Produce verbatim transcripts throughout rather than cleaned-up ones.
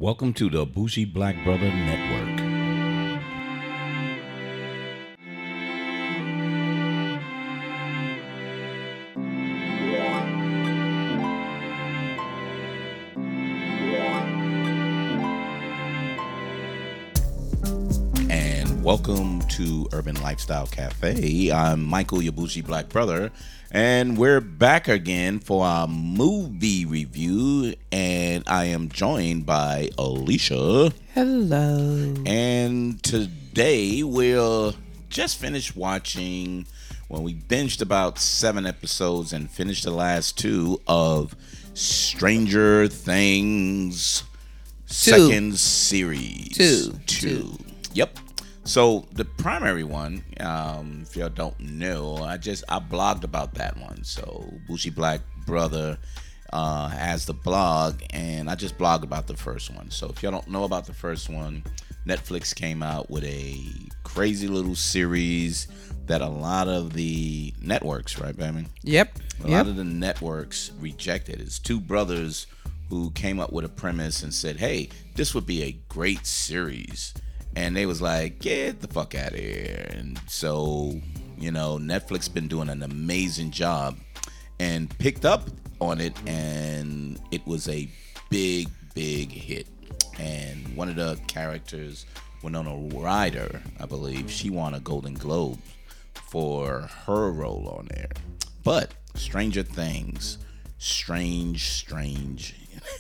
Welcome to the Bougie Black Brother Network. And welcome to Urban Lifestyle Cafe. I'm Michael, your Bougie Black Brother, and we're back again for our movie review. And I am joined by Alicia. Hello. And today we'll just finish watching, well, we binged about seven episodes and finished the last two of Stranger Things Two. second series. Two. Two. Two. Yep. So the primary one, um, if y'all don't know, I just I blogged about that one. So Bougie Black Brother uh, has the blog, and I just blogged about the first one. So if y'all don't know about the first one, Netflix came out with a crazy little series that a lot of the networks, right, Batman? Yep. A yep. lot of the networks rejected. It's two brothers who came up with a premise and said, hey, this would be a great series. And they was like, get the fuck out of here. And so, you know, Netflix been doing an amazing job and picked up on it, and it was a big, big hit. And one of the characters, Winona Ryder, I believe, she won a Golden Globe for her role on there. But Stranger Things, strange, strange.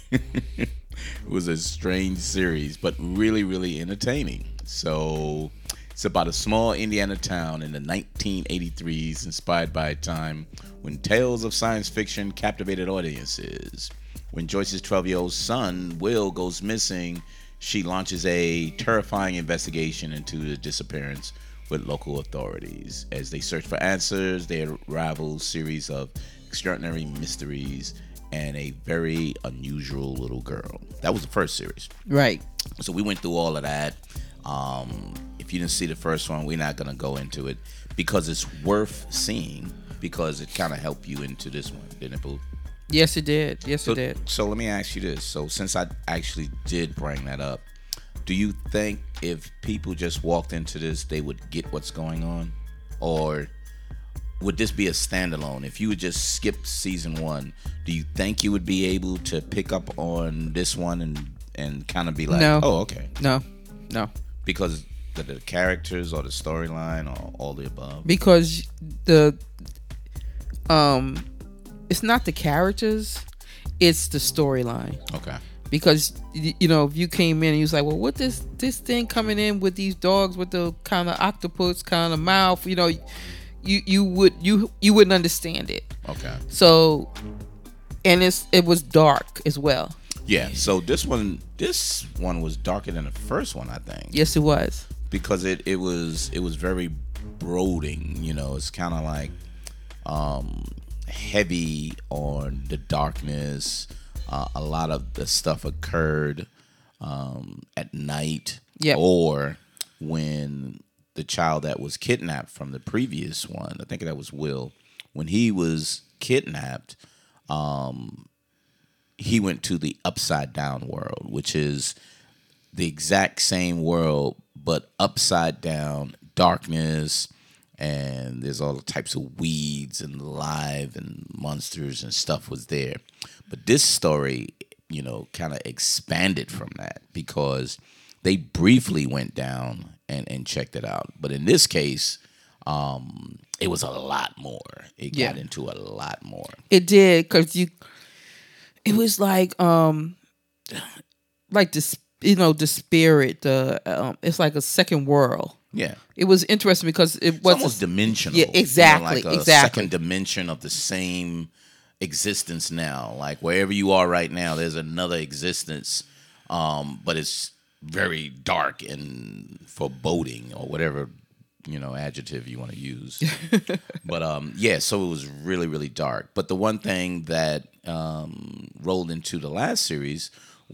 It was a strange series, but really, really entertaining. So it's about a small Indiana town in the nineteen eighty-threes, inspired by a time when tales of science fiction captivated audiences. When Joyce's twelve-year-old son, Will, goes missing, she launches a terrifying investigation into the disappearance with local authorities. As they search for answers, they unravel a series of extraordinary mysteries and a very unusual little girl. That was the first series. Right. So we went through all of that. Um, if you didn't see the first one, we're not going to go into it because it's worth seeing, because it kind of helped you into this one, didn't it, Boo? Yes, it did. Yes, So, it did. so let me ask you this. So since I actually did bring that up, do you think if people just walked into this, they would get what's going on? Or would this be a standalone? If you would just skip season one, do you think you would be able to pick up on this one and, and kind of be like, No. oh, okay. No. No. Because the, the characters or the storyline or all the above? Because the um it's not the characters, it's the storyline. Okay. Because y- you know, if you came in and you was like, well, what this this thing coming in with these dogs with the kind of octopus kind of mouth, you know, you you would you you wouldn't understand it. Okay. So, and it's it was dark as well. Yeah. So this one, this one was darker than the first one, I think. Yes, it was. Because it, it was it was very brooding. You know, it's kind of like um, heavy on the darkness. Uh, a lot of the stuff occurred um, at night, Yep. or when the child that was kidnapped from the previous one, I think that was Will, when he was kidnapped, um, he went to the upside down world, which is the exact same world, but upside down, darkness, and there's all types of weeds and live and monsters and stuff was there. But this story, you know, kind of expanded from that because they briefly went down and, and checked it out. But in this case, um, it was a lot more. It Yeah. got into a lot more. It did, because you. It was like um, like this, you know, the spirit. The um, it's like a second world. Yeah. It was interesting because it It's was almost dimensional. Yeah, exactly, You know, like a exactly. second dimension of the same existence now. Like wherever you are right now, there's another existence, um, but it's very dark and foreboding or whatever, you know, adjective you want to use. But um, yeah, so it was really, really dark. But the one thing that um, rolled into the last series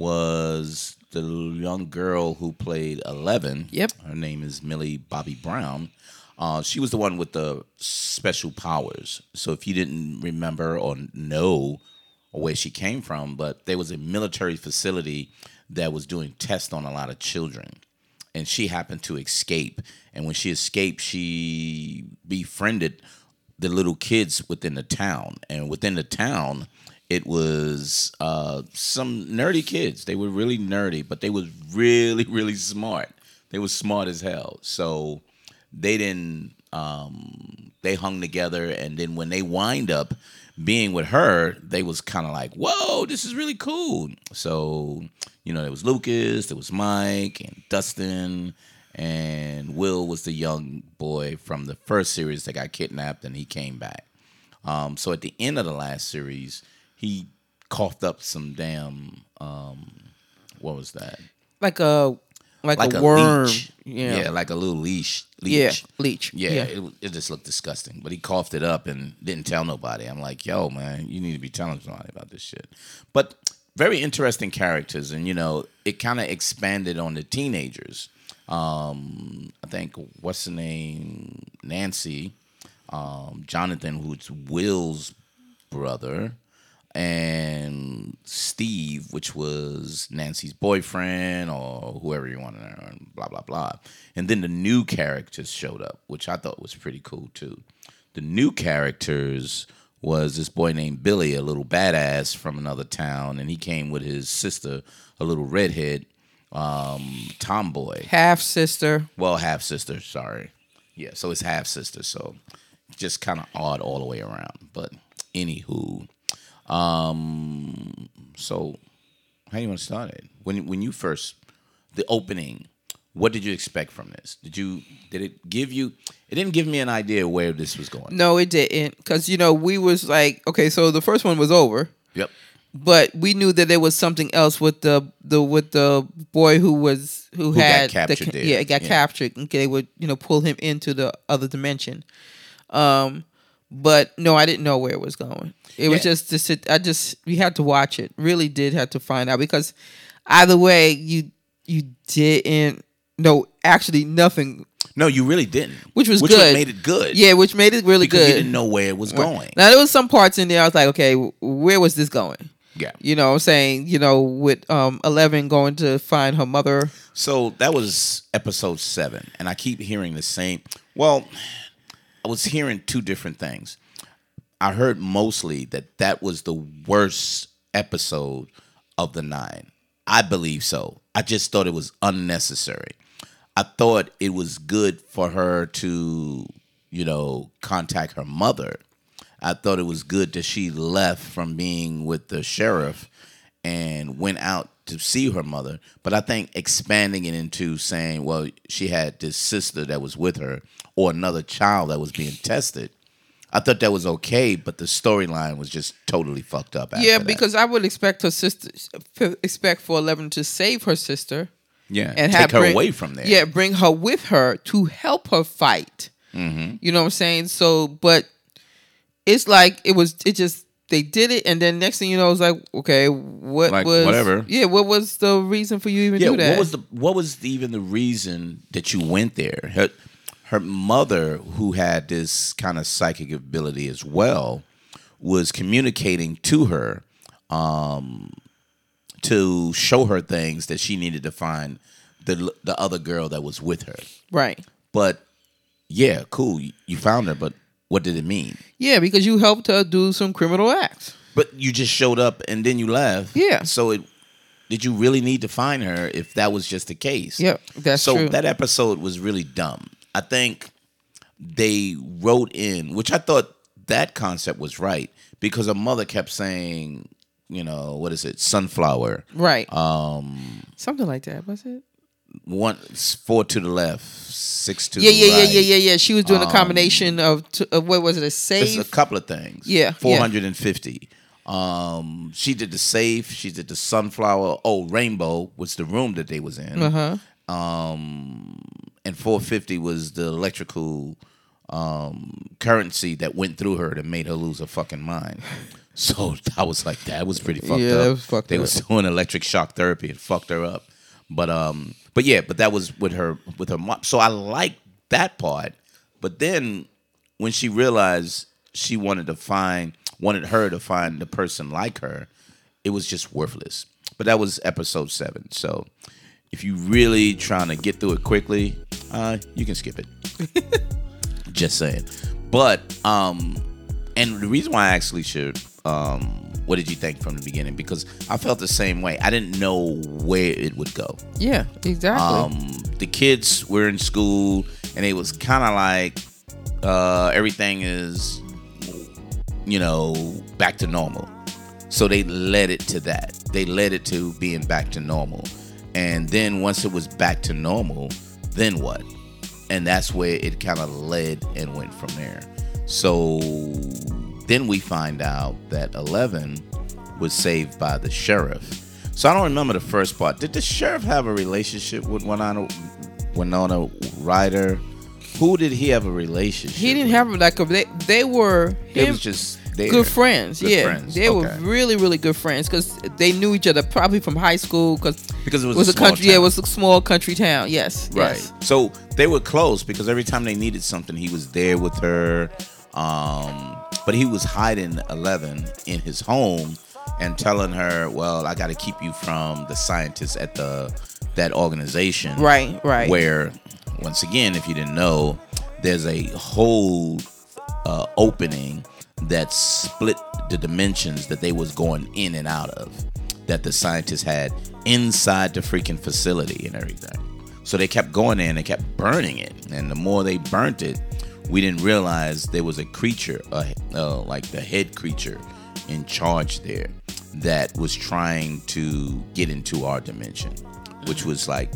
was the young girl who played Eleven. Yep. Her name is Millie Bobby Brown. Uh, she was the one with the special powers. So if you didn't remember or know or where she came from, but there was a military facility that was doing tests on a lot of children. And she happened to escape. And when she escaped, she befriended the little kids within the town. And within the town, it was uh, some nerdy kids. They were really nerdy, but they was really, really smart. They was smart as hell. So they didn't, um, they hung together. And then when they wind up being with her, they was kind of like, whoa, this is really cool. So, you know, there was Lucas, there was Mike, and Dustin, and Will was the young boy from the first series that got kidnapped, and he came back. Um, so at the end of the last series, he coughed up some damn, um, what was that? Like a like, Like a, a worm. leech. Yeah. Yeah, like a little leash. leech. Yeah, leech. Yeah, Yeah. It, it just looked disgusting. But he coughed it up and didn't tell nobody. I'm like, yo, man, you need to be telling somebody about this shit. But very interesting characters. And, you know, it kind of expanded on the teenagers. Um, I think, what's the name? Nancy. Um, Jonathan, who's Will's brother. And Steve, which was Nancy's boyfriend or whoever you want to know, and blah, blah, blah. And then the new characters showed up, which I thought was pretty cool, too. The new characters was this boy named Billy, a little badass from another town, and he came with his sister, a little redhead um, tomboy. Half sister. Well, half-sister, sorry. Yeah, so it's half-sister, so just kind of odd all the way around. But anywho... Um. So, how do you want to start it? When when you first the opening, what did you expect from this? Did you did it give you? It didn't give me an idea where this was going. No, it didn't, because you know we was like, okay, so the first one was over. Yep. But we knew that there was something else with the the with the boy who was who, Who had got captured the, there. yeah got Yeah. captured, and they would you know pull him into the other dimension. Um. But no, I didn't know where it was going. It was Yeah. just to sit. I just we had to watch it. Really did have to find out, because either way, you you didn't know actually nothing, No, you really didn't. which was which good. made it good. Yeah, which made it really because good. you didn't know where it was going. Now there was some parts in there I was like, okay, where was this going? Yeah. You know, what I'm saying, you know, with um Eleven going to find her mother. So that was episode seven, and I keep hearing the same. Well, I was hearing two different things. I heard mostly that that was the worst episode of the nine. I believe so. I just thought it was unnecessary. I thought it was good for her to, you know, contact her mother. I thought it was good that she left from being with the sheriff and went out to see her mother. But I think expanding it into saying, well, she had this sister that was with her or another child that was being tested, I thought that was okay, but the storyline was just totally fucked up after Yeah, that. because I would expect her sister, expect for Eleven to save her sister. Yeah, And take have her bring- away from there. Yeah, bring her with her to help her fight. Mm-hmm. You know what I'm saying? So, but it's like it was. It just they did it, and then next thing you know, it's like, okay, what Like, was whatever. Yeah, what was the reason for you even Yeah, do that? what was the what was even the reason that you went there? Her, her mother, who had this kind of psychic ability as well, was communicating to her um, to show her things that she needed to find the the other girl that was with her. Right? But yeah, cool, you, you found her, but what did it mean? Yeah, because you helped her do some criminal acts. But you just showed up and then you left. Yeah. So it did you really need to find her if that was just the case? Yep, that's so true. that episode was really dumb. I think they wrote in, which I thought that concept was right, because a mother kept saying, you know, what is it, sunflower, Right? um, Something like that, was it? one four to the left, six to Yeah, the yeah, right. yeah, yeah, yeah, yeah. She was doing a combination of, t- of what was it, a It's save? a couple of things. Yeah, four hundred fifty. Um, she did the safe. She did the sunflower. Oh, rainbow was the room that they was in. Uh huh. Um, and four fifty was the electrical um, currency that went through her that made her lose her fucking mind. So I was like, that was pretty fucked Yeah, up. that was fucked they up. was doing electric shock therapy and fucked her up. But um, but yeah, but that was with her with her mom. So I liked that part. But then when she realized she wanted to find, wanted her to find the person like her, it was just worthless. But that was episode seven. So if you really trying to get through it quickly, uh, you can skip it. Just saying. But um, and the reason why I actually should, um, what did you think from the beginning? Because I felt the same way. I didn't know where it would go. Yeah, exactly. Um, the kids were in school, and it was kind of like uh, everything is, you know, back to normal. So they led it to that. They led it to being back to normal. And then once it was back to normal, then what? And that's where it kind of led and went from there. So then we find out that Eleven was saved by the sheriff. So I don't remember the first part. Did the sheriff have a relationship with Winona, Winona Ryder? Who did he have a relationship He didn't with? have like a, they, they were It him, was just there. good friends. Good yeah, friends. they Okay. were really really good friends because they knew each other probably from high school because Because it was, it was a, a small country. Yeah, it town. was a small country town. Yes, Right. yes. So they were close because every time they needed something, he was there with her. Um, but he was hiding Eleven in his home and telling her, "Well, I got to keep you from the scientists at the that organization." Right, right. Where, once again, if you didn't know, there's a whole uh, opening that split the dimensions that they was going in and out of, that the scientists had inside the freaking facility and everything. So they kept going in, they kept burning it, and the more they burnt it, we didn't realize there was a creature, uh, uh, like the head creature in charge there, that was trying to get into our dimension, which was like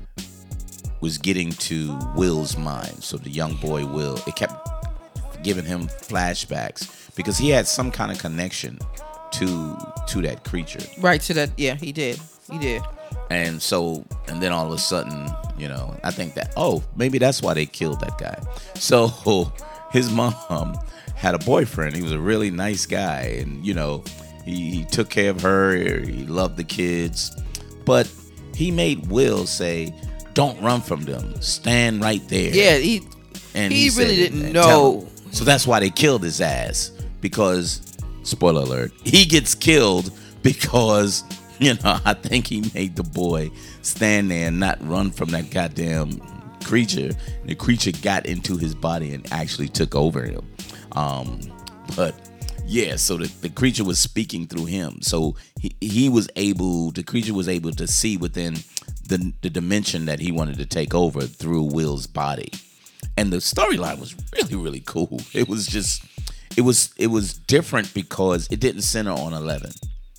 was getting to Will's mind. So the young boy Will, it kept giving him flashbacks because he had some kind of connection to to that creature. Right to that. Yeah, he did. He did. And so, and then all of a sudden, you know, I think that, oh, maybe that's why they killed that guy. So his mom had a boyfriend. He was a really nice guy. And, you know, he, he took care of her. He loved the kids. But he made Will say, don't run from them. Stand right there. Yeah, he And he, said really it, didn't and know. tell him. So that's why they killed his ass. Because, spoiler alert, he gets killed because, you know, I think he made the boy stand there and not run from that goddamn creature. The creature got into his body and actually took over him. Um, but yeah, so the, the creature was speaking through him. So he, he was able, the creature was able to see within the, the dimension that he wanted to take over through Will's body. And the storyline was really, really cool. It was just, it was, it was different because it didn't center on Eleven.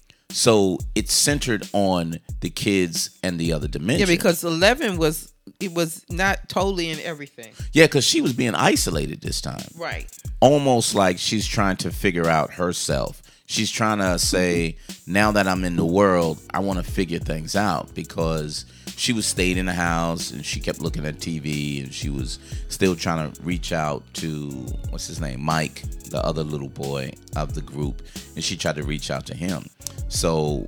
So it's centered on the kids and the other dimension. Yeah, because Eleven was it was not totally in everything. Yeah, because she was being isolated this time. Right. Almost like she's trying to figure out herself. She's trying to say, now that I'm in the world, I want to figure things out, because she was stayed in the house and she kept looking at T V and she was still trying to reach out to, what's his name, Mike, the other little boy of the group, and she tried to reach out to him. So,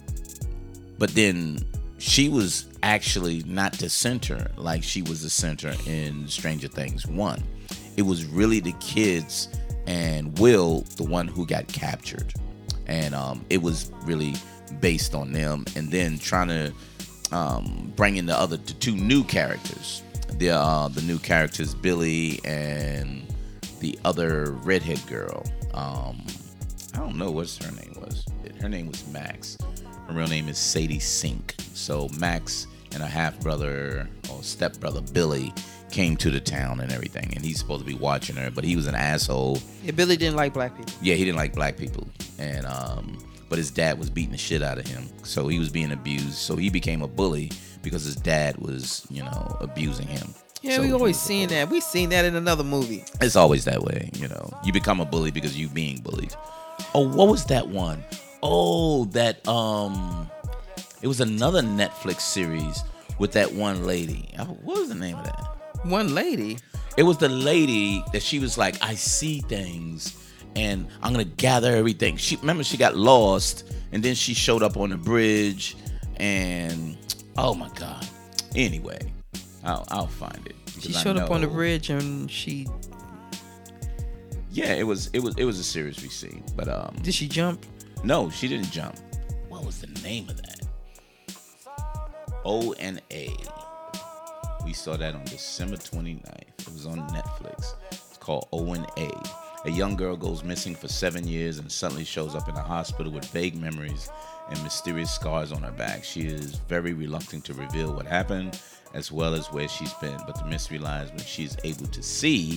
but then she was actually not the center like she was the center in Stranger Things one. It was really the kids and Will, the one who got captured. And um, it was really based on them. And then trying to um, bring in the other the two new characters. The, uh, the new characters, Billy and the other redhead girl. Um, I don't know what her name was. Her name was Max. Her real name is Sadie Sink. So Max and her half brother or step brother Billy came to the town and everything, and he's supposed to be watching her, but he was an asshole. Yeah, Billy didn't like black people. Yeah, he didn't like black people, and um, but his dad was beating the shit out of him, so he was being abused. So he became a bully because his dad was, you know, abusing him. Yeah, So we he always was a seen bully. that. We seen that in another movie. It's always that way, you know. You become a bully because you being bullied. Oh, what was that one? Oh, that um, it was another Netflix series with that one lady. Oh, what was the name of that? One lady. It was the lady that she was like, I see things and I'm gonna gather everything. She remember she got lost and then she showed up on the bridge and oh my god. Anyway, I'll I'll find it. She 'cause I showed up on the know- bridge and she. Yeah, it was it was it was a series we seen, but um, Did she jump? no, she didn't jump. What was the name of that? O and A. We saw that on December twenty-ninth. It was on Netflix. It's called O and A. A young girl goes missing for seven years and suddenly shows up in a hospital with vague memories and mysterious scars on her back. She is very reluctant to reveal what happened as well as where she's been, but the mystery lies when she's able to see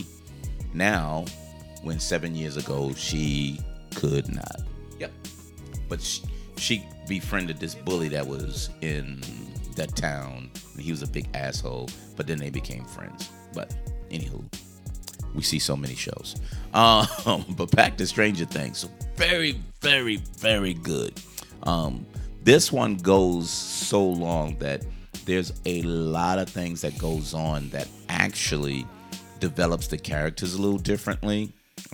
now when seven years ago she could not. Yep. But she, she befriended this bully that was in that town. He was a big asshole, but then they became friends. But anywho, we see so many shows. Um, but back to Stranger Things. So very, very, very good. Um, this one goes so long that there's a lot of things that goes on that actually develops the characters a little differently.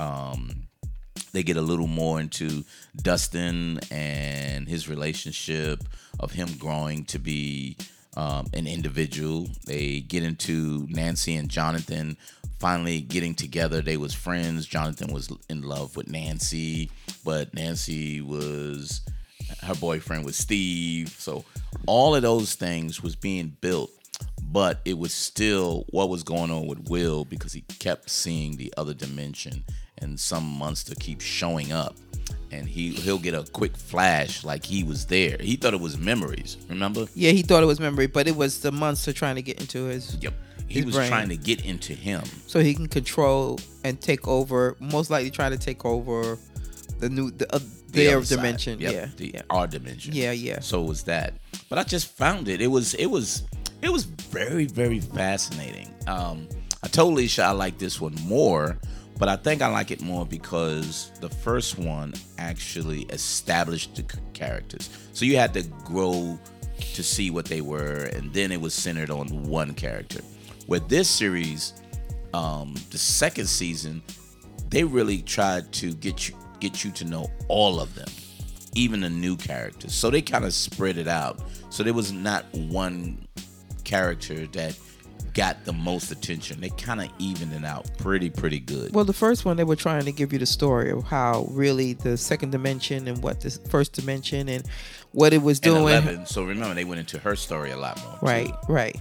Um, they get a little more into Dustin and his relationship of him growing to be um, an individual. They get into Nancy and Jonathan finally getting together. They was friends. Jonathan was in love with Nancy, but Nancy was, her boyfriend was Steve. So all of those things was being built, but it was still what was going on with Will because he kept seeing the other dimension and some monster keeps showing up and he, he'll get a quick flash like he was there. He thought it was memories, remember? Yeah, he thought it was memory, but it was the monster trying to get into his Yep. He his was brain. trying to get into him. So he can control and take over, most likely trying to take over the new the, uh, The their other side. dimension. Yep, Yeah, the, yeah. our dimension. Yeah, yeah. So it was that. But I just found it. It was it was it was very, very fascinating. Um, I told Alicia I like this one more, but I think I like it more because the first one actually established the c- characters. So you had to grow to see what they were, and then it was centered on one character. With this series, um, the second season, they really tried to get you get you to know all of them, even the new characters. So they kind of spread it out. So there was not one character that got the most attention. They kind of evened it out pretty, pretty good. Well, the first one, they were trying to give you the story of how really the second dimension and what the first dimension and what it was And doing. eleven, so remember, they went into her story a lot more. Right, too. right.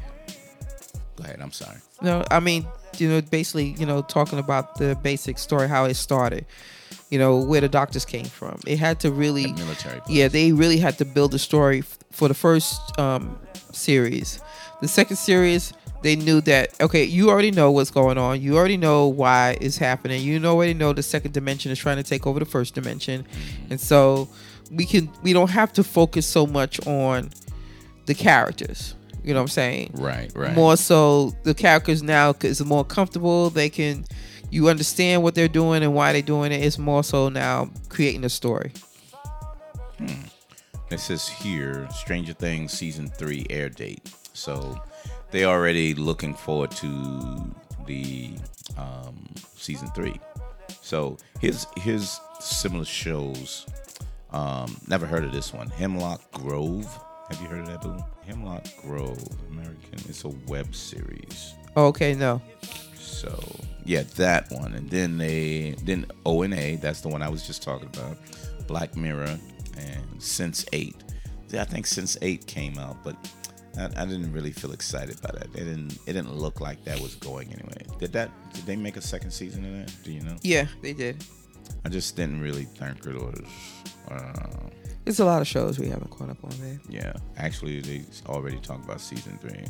Go ahead, I'm sorry. No, I mean, you know, basically, you know, talking about the basic story, how it started, you know, where the doctors came from. It had to really, The military place. yeah, they really had to build a story f- for the first um, series. The second series, they knew that, okay, you already know what's going on. You already know why it's happening. You know, already know the second dimension is trying to take over the first dimension. And so we can, we don't have to focus so much on the characters. You know what I'm saying? Right, right. More so, the characters now is more comfortable. They can, you understand what they're doing and why they're doing it. It's more so now creating a story. Hmm. It says here, Stranger Things season three air date. So they already looking forward to the um, season three. So here's here's similar shows. Um, never heard of this one. Hemlock Grove. Have you heard of that, Boo? Hemlock Grove, American. It's a web series. Okay, no. So yeah, that one, and then they then O and A. That's the one I was just talking about. Black Mirror and Sense eight. I think Sense eight came out, but I, I didn't really feel excited by that. It didn't. It didn't look like that was going anyway. Did that? Did they make a second season of that? Do you know? Yeah, they did. I just didn't really think it was. Uh, There's a lot of shows we haven't caught up on there. yeah, actually, they already talked about season three.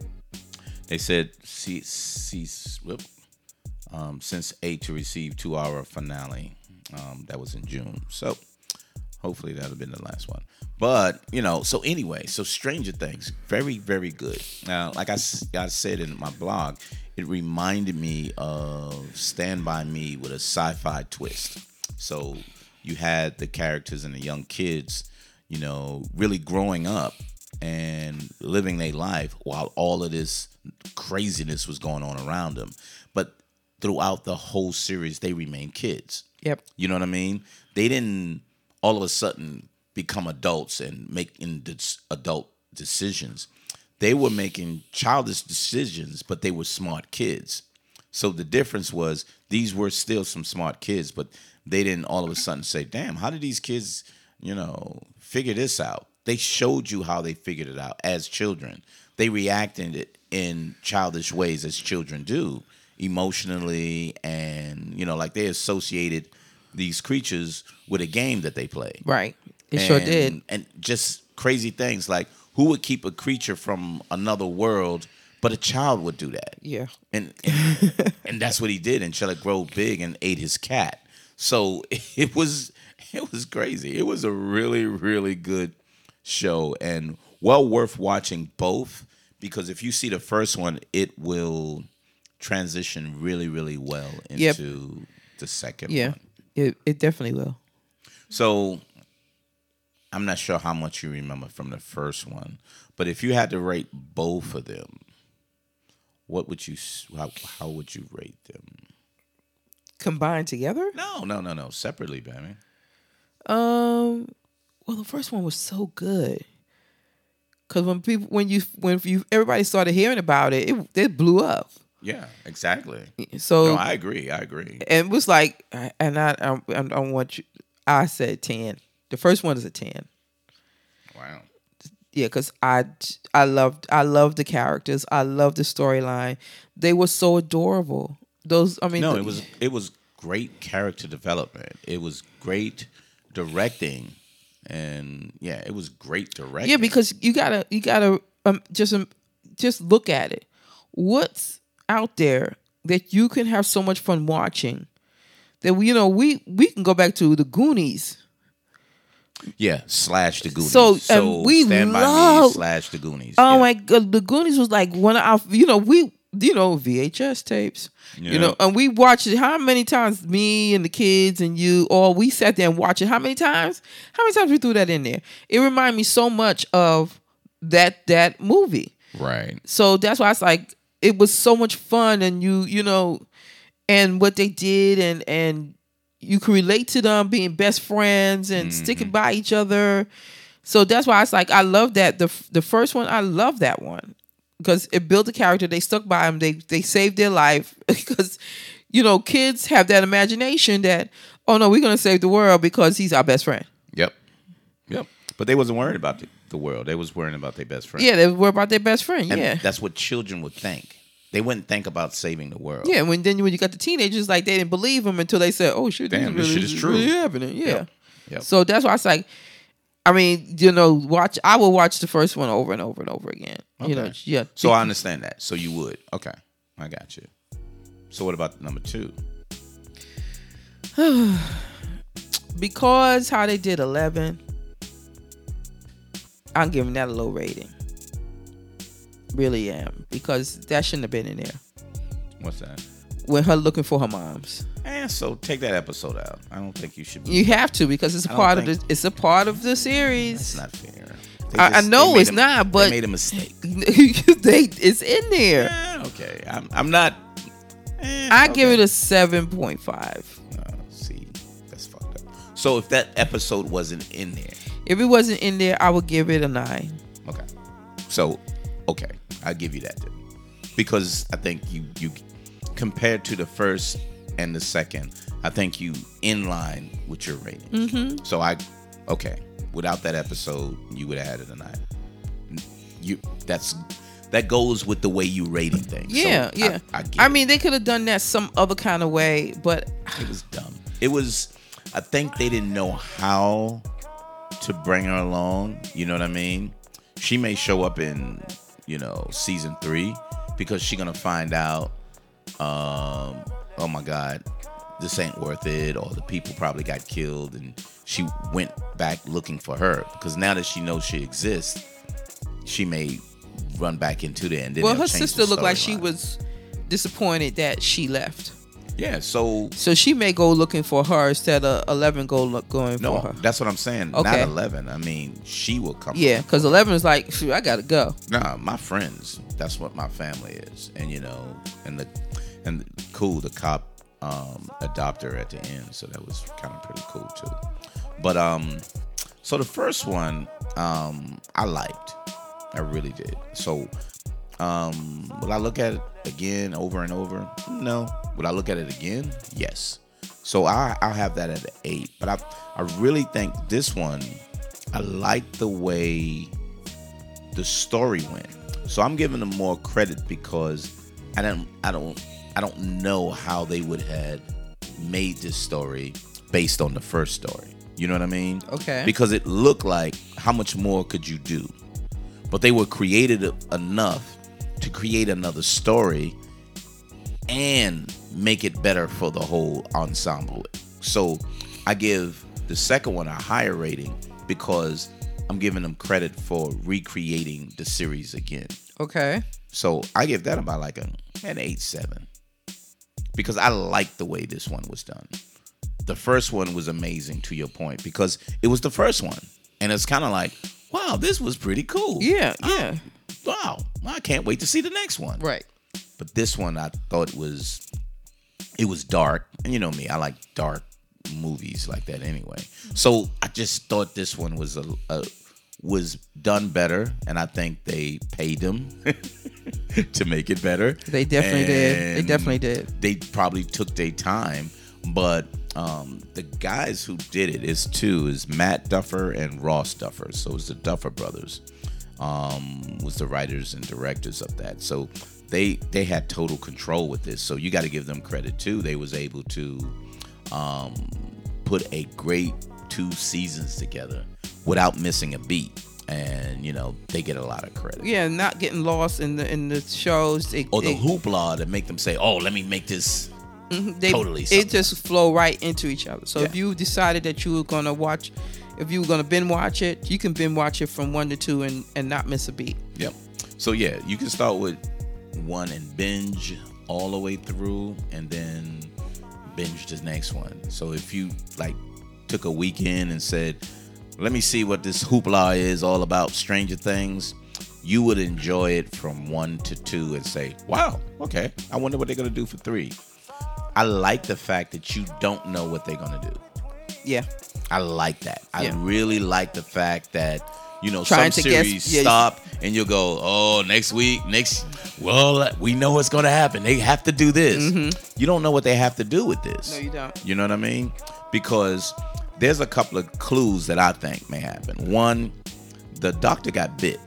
They said see, see, whoop, um, Sense eight to receive two-hour finale. Um, that was in June. So hopefully that'll have been the last one. But, you know, so anyway, so Stranger Things, very, very good. Now, like I, s- I said in my blog, it reminded me of Stand By Me with a sci-fi twist. So you had the characters and the young kids, you know, really growing up and living their life while all of this craziness was going on around them. But throughout the whole series, they remained kids. Yep. You know what I mean? They didn't all of a sudden become adults and making dis- adult decisions. They were making childish decisions, but they were smart kids. So the difference was these were still some smart kids, but they didn't all of a sudden say, "Damn, how did these kids, you know, figure this out?" They showed you how they figured it out as children. They reacted it in childish ways as children do, emotionally, and you know, like they associated these creatures with a game that they play. Right. It and, sure did. And just crazy things like who would keep a creature from another world, but a child would do that. Yeah. And and, and that's what he did until it grew big and ate his cat. So it was it was crazy. It was a really, really good show and well worth watching both, because if you see the first one, it will transition really, really well into Yep. the second Yeah. one. It it definitely will. So I'm not sure how much you remember from the first one, but if you had to rate both of them, what would you how, how would you rate them? Combined together? No, no, no, no, separately, baby. Um well, the first one was so good. Cause when people when you when you everybody started hearing about it, it, it blew up. Yeah, exactly. So No, I agree. I agree. and it was like, and I I, I don't want you. I said ten. The first one is a ten. Wow. Yeah, because I I loved I loved the characters. I loved the storyline. They were so adorable. Those I mean, No, the- it was it was great character development. It was great directing, and yeah, it was great directing. yeah, because you gotta you gotta um, just um, just look at it. What's out there that you can have so much fun watching? That we, you know, we we can go back to the Goonies. yeah, slash the Goonies. So, um, we Stand by Me love- slash the Goonies. Oh yeah. my god, the Goonies was like one of our, you know, we, you know, V H S tapes, Yeah. you know, and we watched it. How many times? Me and the kids and you, all we sat there and watched it. How many times? How many times we threw that in there? It reminded me so much of that that movie. Right. So that's why it's like it was so much fun, and you, you know, and what they did, and and you can relate to them being best friends and Mm-hmm. sticking by each other. So that's why it's like I love that the the first one. I love that one because it built a character. They stuck by him. They they saved their life because you know kids have that imagination that oh no, we're gonna save the world because he's our best friend. Yep. Yep. But they wasn't worried about the, the world. They was worrying about their best friend. Yeah, they were about their best friend. And Yeah. that's what children would think. They wouldn't think about saving the world. Yeah, when then when you got the teenagers, like they didn't believe him until they said, "Oh shit, Damn, this, this really, shit is this true." really happening." Yeah. Yep. Yep. So that's why it's like, I mean, you know, watch. I will watch the first one over and over and over again. You know, Okay. yeah. So I understand that. So you would. Okay. I got you. So what about number two? because how they did eleven, I'm giving that a low rating. Really am because that shouldn't have been in there. What's that? When her looking for her moms, And so take that episode out. I don't think you should be. you have to because it's a I don't part of think- the. It's a part of the series. It's not fair. They I, I just- know they made it's a- not, but they made a mistake. they it's in there. Yeah, okay. I'm, I'm not. eh, I okay. give it a seven point five. Uh, see, that's fucked up. So if that episode wasn't in there, If it wasn't in there, I would give it a nine. okay. So, okay, I'll give you that then, because I think you you compared to the first and the second, I think you in line with your rating. Mm-hmm. So I, okay, without that episode, you would have had it a nine. You that's that goes with the way you rating things. So Yeah, yeah. I, I, get I it. mean, they could have done that some other kind of way, but It was dumb. It was. I think they didn't know how to bring her along. You know what I mean? She may show up in, you know, season three because she's gonna find out. Um, oh my God, this ain't worth it, or the people probably got killed, and she went back looking for her because now that she knows she exists, she may run back into there. And then well, they'll her change sister the looked like she storyline. was disappointed that she left. Yeah. So So she may go looking for her instead of eleven go look going no, for her. that's what I'm saying. Okay. Not eleven. I mean, she will come. Yeah, because eleven is like, shoot, I gotta go. Nah, my friends. That's what my family is, and you know, and the and the, cool. The cop um, adopted her at the end, so that was kind of pretty cool too. But um, so the first one um, I liked, I really did. So Um, will I look at it again over and over? No. Would I look at it again? Yes. So I, I'll have that at an eight. But I, I really think this one, I like the way the story went. So I'm giving them more credit because I don't, I don't, I don't know how they would have made this story based on the first story. You know what I mean? Okay. Because it looked like how much more could you do? But they were creative enough to create another story and make it better for the whole ensemble. So I give the second one a higher rating because I'm giving them credit for recreating the series again. Okay. So I give that about like a, an eight seven because I like the way this one was done. The first one was amazing, to your point, because it was the first one. And it's kind of like, wow, this was pretty cool. Yeah, yeah. Wow, I can't wait to see the next one. Right. But this one, I thought was, it was dark. And you know me, I like dark movies like that anyway. So I just thought this one was a, a was done better. And I think they paid them to make it better. They definitely and did. They definitely did. They probably took their time. But um, the guys who did it is two, is Matt Duffer and Ross Duffer. So it's the Duffer brothers. Um, was the writers and directors of that. So they they had total control with this. So you got to give them credit too. They was able to um, put a great two seasons together without missing a beat. And you know they get a lot of credit. Yeah, not getting lost in the in the shows. It, or the it, hoopla that make them say, "Oh, let me make this." They, totally it something. just flow right into each other. So Yeah. if you decided that you were gonna watch, if you were gonna binge watch it, you can binge watch it from one to two and, and not miss a beat. Yep. So yeah, you can start with one and binge all the way through, and then binge the next one. So if you like took a weekend and said, "Let me see what this hoopla is all about, Stranger Things," you would enjoy it from one to two and say, "Wow, okay, I wonder what they're gonna do for three." I like the fact that you don't know what they're gonna do. Yeah. I like that. I Yeah. really like the fact that, you know, Trying some to guess- series yeah. stop and you'll go, "Oh, next week, next, well, we know what's going to happen. They have to do this." You don't know what they have to do with this. No, you don't. You know what I mean? Because there's a couple of clues that I think may happen. One, the doctor got bit.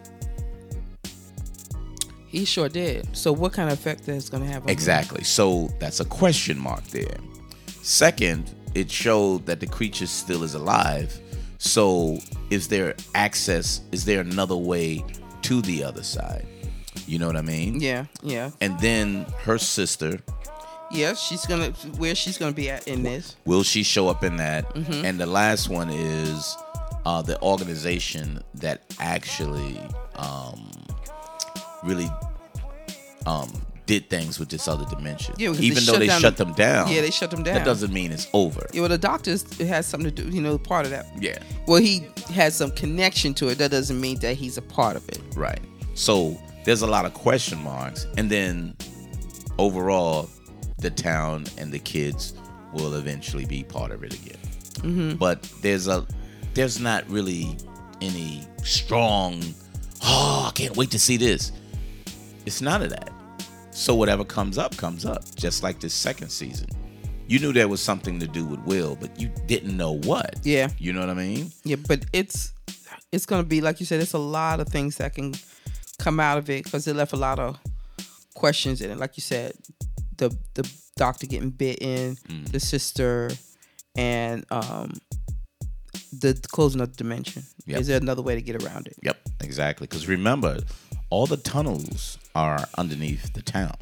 He sure did. So what kind of effect that's gonna have on him? Exactly. So that's a question mark there. Second, it showed that the creature still is alive. So is there access? Is there another way to the other side? You know what I mean? Yeah, yeah. And then her sister, Yeah, she's gonna where she's gonna be at in this. will she show up in that? Mm-hmm. And the last one is uh, the organization that actually um, really um, did things with this other dimension. Yeah, because even they though shut they down shut the- them down. Yeah, they shut them down. That doesn't mean it's over. Yeah, well, the doctors it has something to do. You know, part of that. Yeah. Well, he has some connection to it. That doesn't mean that he's a part of it. Right. So there's a lot of question marks. And then overall, the town and the kids will eventually be part of it again. Mm-hmm. But there's a there's not really any strong, "Oh, I can't wait to see this." It's none of that. So whatever comes up, comes up. Just like this second season. You knew there was something to do with Will, but you didn't know what. Yeah. You know what I mean? Yeah, but it's it's gonna be like you said. It's a lot of things that can come out of it because it left a lot of questions in it. Like you said, the the doctor getting bitten, Mm. the sister, and um, the closing of the dimension. Yep. Is there another way to get around it? Yep, exactly. Because remember, all the tunnels are underneath the town.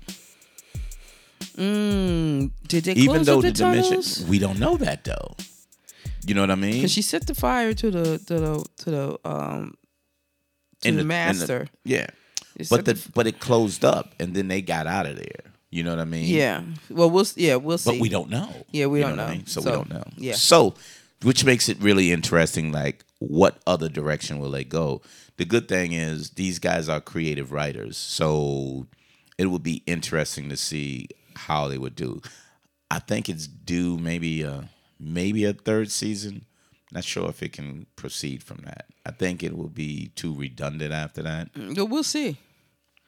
Mm, did they Even close though up the, the dimension, tunnels? we don't know that though. You know what I mean? Because she set the fire to the to the to the um to In the, in master. yeah, They but set the but it closed up, and then they got out of there. You know what I mean? yeah. Well, we'll yeah we'll see. But we don't know. Yeah, we You don't what I know. mean? So, So, we don't know. yeah. So, which makes it really interesting. Like, what other direction will they go? The good thing is these guys are creative writers, so it would be interesting to see how they would do. I think it's due maybe a maybe a third season. Not sure if it can proceed from that. I think it will be too redundant after that. Mm, But we'll see.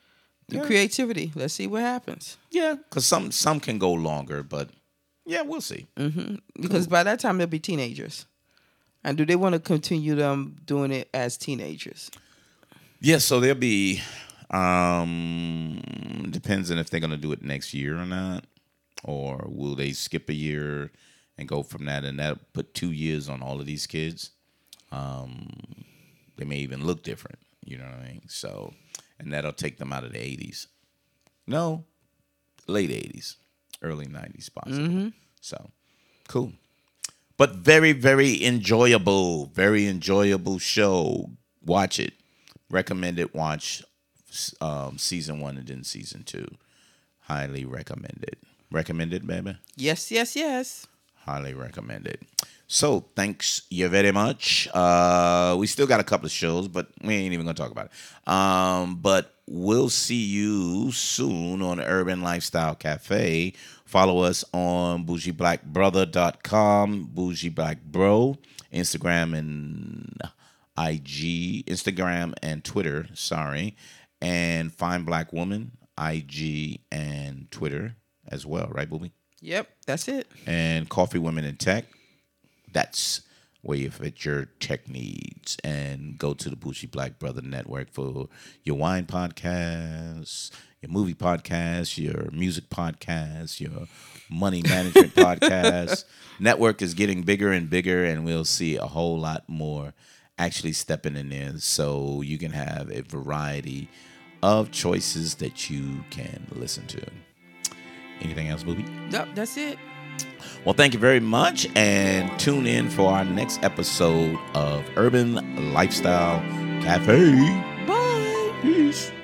The Yeah. creativity. Let's see what happens. Yeah, because some some can go longer, but yeah, we'll see. hmm Because by that time they'll be teenagers. And do they want to continue them doing it as teenagers? Yeah, so they'll be um depends on if they're gonna do it next year or not, or will they skip a year and go from that, and that put two years on all of these kids. Um, they may even look different. You know what I mean? So, and that'll take them out of the eighties. No, late eighties, early nineties, possibly. Mm-hmm. So, cool. But very, very enjoyable. Very enjoyable show. Watch it. Recommend it. Watch um, season one and then season two. Highly recommended. Recommended, baby? Yes, yes, yes. Highly recommended. So, thanks you very much. Uh, we still got a couple of shows, but we ain't even going to talk about it. Um, but we'll see you soon on Urban Lifestyle Cafe. Follow us on bougie black brother dot com, Bougie Black Bro, Instagram and I G, Instagram and Twitter, sorry. And Fine Black Woman, I G and Twitter as well, right, Booby? Yep, that's it. And Coffee Women in Tech. That's where you fit your tech needs. And go to the Bougie Black Brother Network for your wine podcasts, your movie podcasts, your music podcasts, your money management podcasts. Network is getting bigger and bigger, and we'll see a whole lot more actually stepping in there, so you can have a variety of choices that you can listen to. Anything else, Booby? Yep, that's it. Well, thank you very much, and tune in for our next episode of Urban Lifestyle Cafe. Bye. Peace.